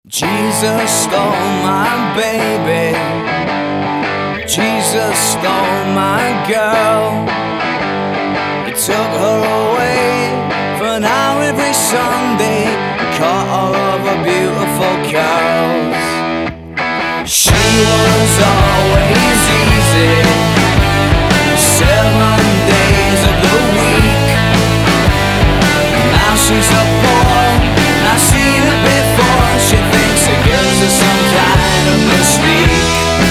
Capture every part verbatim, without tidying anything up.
Jesus stole my baby. Jesus stole my girl. He took her away for an hour every Sunday and caught all of her beautiful curls. She was always easy, seven days of the week. Now she's a boy, I've seen it before. She thinks the girls are some kind of mystique.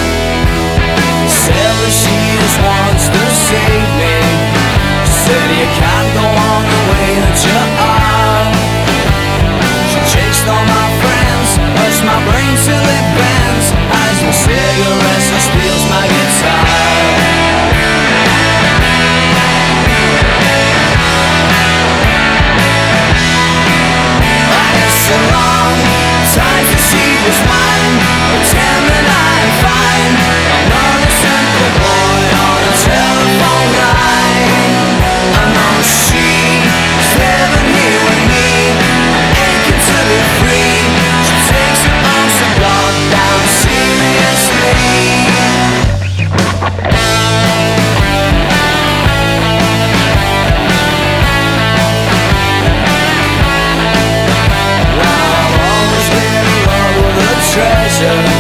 Said that she just wants to save me. She said you can't go on the way that you are. She chased all my friends, pushed my brain till it bends. Eyes my cigarettes and steals my guitar. So long, time to see was mine. Pretend that I'm fine. I'm not a simple boy on a telephone line. I know she's living here with me, aching to be free. She takes it all so goddamn seriously. Treasure